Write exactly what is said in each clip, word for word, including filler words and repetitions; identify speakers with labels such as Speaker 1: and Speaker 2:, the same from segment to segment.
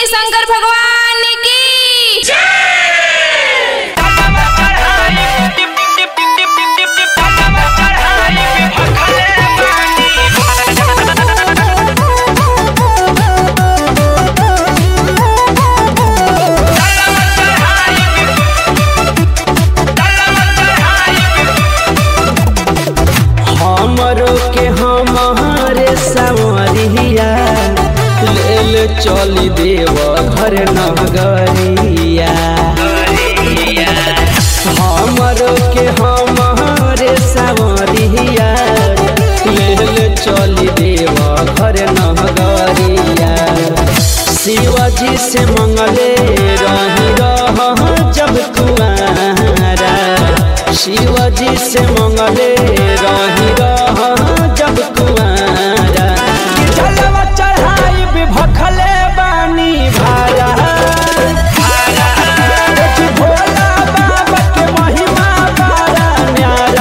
Speaker 1: शंकर भगवान की
Speaker 2: हमरो के हमारे सवरिया लेल चली देव घर नगरिया। हमरो के हमारे सवरिया लेल चली देव घर नगरिया। शिवाजी से मंगले रही रह जब कुआरा, शिवाजी से मंगले रही रह जब कुआरा। जलवा चढ़ाई भी भखले बानी भारा, भोला बाबा के महिमा बड़ा न्यारा।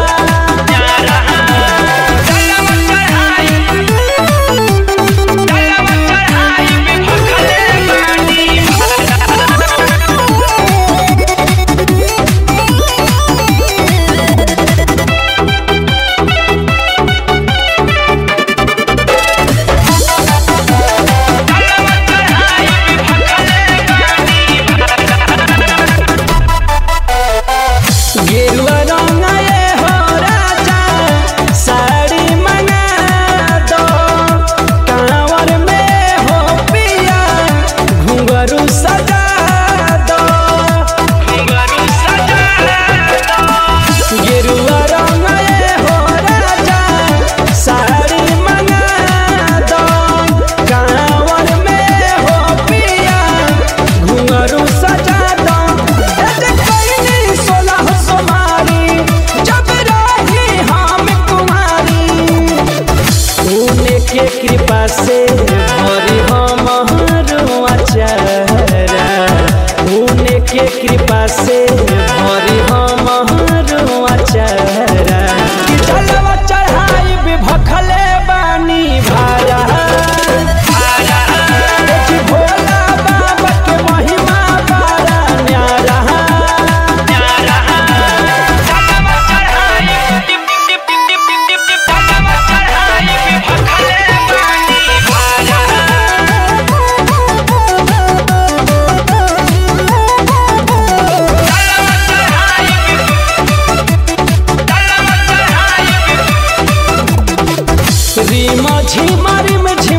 Speaker 2: गेरुआ रंगाए हो राजा साड़ी मंगा दो, कांवर में हो पिया घुंघरू सजा दो। गेरुआ रंगाए हो राजा साड़ी मंगा दो, कांवर में हो पिया घुंघरू सजा दो। के कृपा से भरी हमरो अचारा, उने के कृपा से भरी हमरो अचारा। जलवा चढ़ाई भी भखले बानी भारा, भोला बाबा के महिमा बड़ा न्यारा। रिम झिम रिम झिम